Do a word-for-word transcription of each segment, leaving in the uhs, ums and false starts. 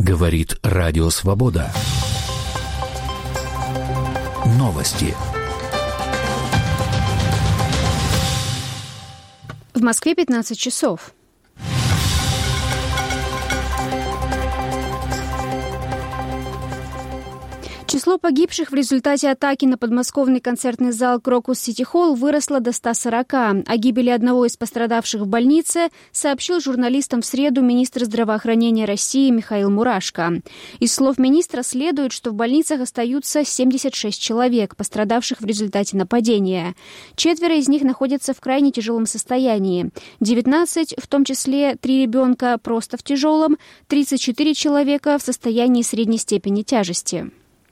Говорит Радио Свобода. Новости. В Москве пятнадцать часов. Число погибших в результате атаки на подмосковный концертный зал «Крокус Сити Холл» выросло до ста сорока. О гибели одного из пострадавших в больнице сообщил журналистам в среду министр здравоохранения России Михаил Мурашко. Из слов министра следует, что в больницах остаются семьдесят шесть человек, пострадавших в результате нападения. Четверо из них находятся в крайне тяжелом состоянии. девятнадцать, в том числе три ребенка, просто в тяжелом, тридцать четыре человека в состоянии средней степени тяжести.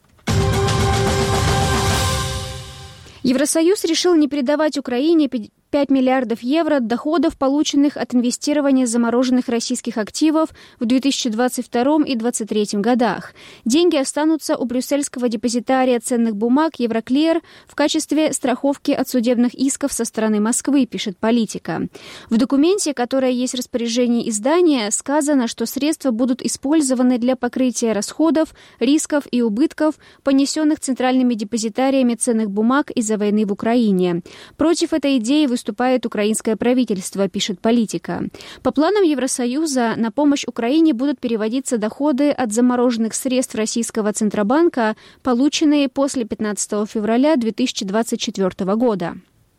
Евросоюз решил не передавать Украине пять миллиардов евро доходов, полученных от инвестирования замороженных российских активов в две тысячи двадцать втором и две тысячи двадцать третьем годах. Деньги останутся у брюссельского депозитария ценных бумаг Евроклир в качестве страховки от судебных исков со стороны Москвы, пишет Политика. В документе, которое есть в распоряжении издания, сказано, что средства будут использованы для покрытия расходов, рисков и убытков, понесенных центральными депозитариями ценных бумаг из-за войны в Украине. Против этой идеи выступает выступает украинское правительство, пишет Политика. По планам Евросоюза на помощь Украине будут переводиться доходы от замороженных средств российского Центробанка, полученные после пятнадцатого февраля две тысячи двадцать четвёртого года.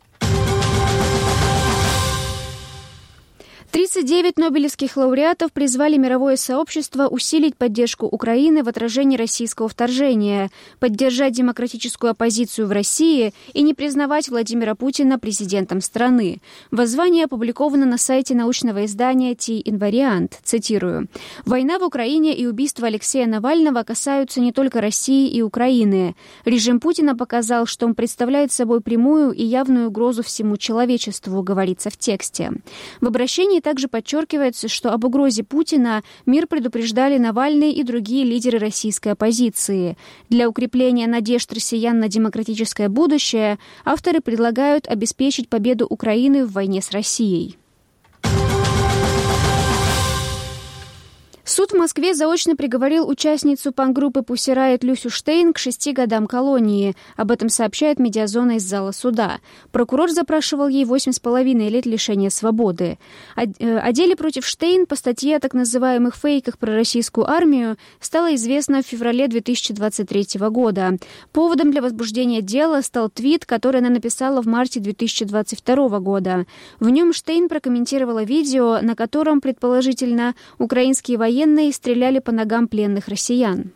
тридцать девять нобелевских лауреатов призвали мировое сообщество усилить поддержку Украины в отражении российского вторжения, поддержать демократическую оппозицию в России и не признавать Владимира Путина президентом страны. Воззвание опубликовано на сайте научного издания «Ти-Инвариант». Цитирую. «Война в Украине и убийство Алексея Навального касаются не только России и Украины. Режим Путина показал, что он представляет собой прямую и явную угрозу всему человечеству», говорится в тексте. В обращении также подчеркивается, что об угрозе Путина мир предупреждали Навальный и другие лидеры российской оппозиции. Для укрепления надежд россиян на демократическое будущее авторы предлагают обеспечить победу Украины в войне с Россией. Суд в Москве заочно приговорил участницу панк-группы Pussy Riot Люсю Штейн к шести годам колонии. Об этом сообщает Медиазона из зала суда. Прокурор запрашивал ей восемь с половиной лет лишения свободы. О деле против Штейн по статье о так называемых фейках про российскую армию стало известно в феврале две тысячи двадцать третьего года. Поводом для возбуждения дела стал твит, который она написала в марте две тысячи двадцать второго года. В нем Штейн прокомментировала видео, на котором, предположительно, украинские военные Военные стреляли по ногам пленных россиян.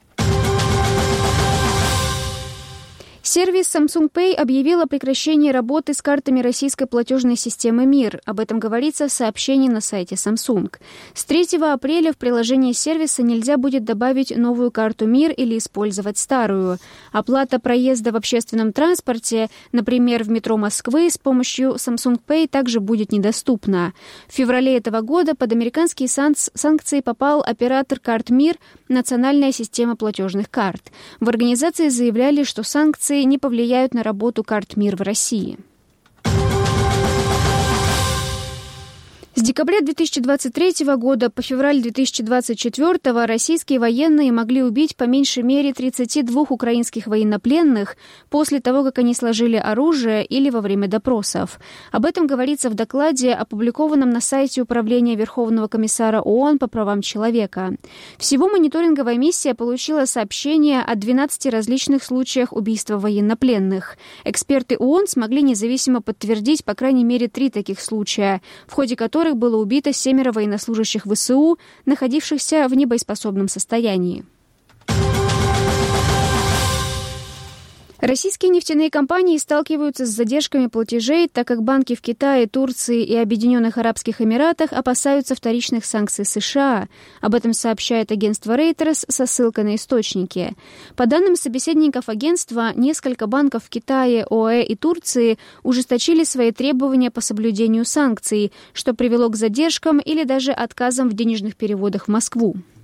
Сервис Samsung Pay объявил о прекращении работы с картами российской платежной системы МИР. Об этом говорится в сообщении на сайте Samsung. С третьего апреля в приложение сервиса нельзя будет добавить новую карту МИР или использовать старую. Оплата проезда в общественном транспорте, например, в метро Москвы, с помощью Samsung Pay также будет недоступна. В феврале этого года под американские сан- санкции попал оператор карт МИР «Национальная система платежных карт». В организации заявляли, что санкции не повлияют на работу карт МИР в России. С декабря две тысячи двадцать третьего года по февраль две тысячи двадцать четвёртого российские военные могли убить по меньшей мере тридцати двух украинских военнопленных после того, как они сложили оружие или во время допросов. Об этом говорится в докладе, опубликованном на сайте Управления Верховного комиссара ООН по правам человека. Всего мониторинговая миссия получила сообщения о двенадцати различных случаях убийства военнопленных. Эксперты ООН смогли независимо подтвердить по крайней мере три таких случая, в ходе которых было убито семеро военнослужащих ВСУ, находившихся в небоеспособном состоянии. Российские нефтяные компании сталкиваются с задержками платежей, так как банки в Китае, Турции и Объединенных Арабских Эмиратах опасаются вторичных санкций США. Об этом сообщает агентство Reuters со ссылкой на источники. По данным собеседников агентства, несколько банков в Китае, ОАЭ и Турции ужесточили свои требования по соблюдению санкций, что привело к задержкам или даже отказам в денежных переводах в Москву.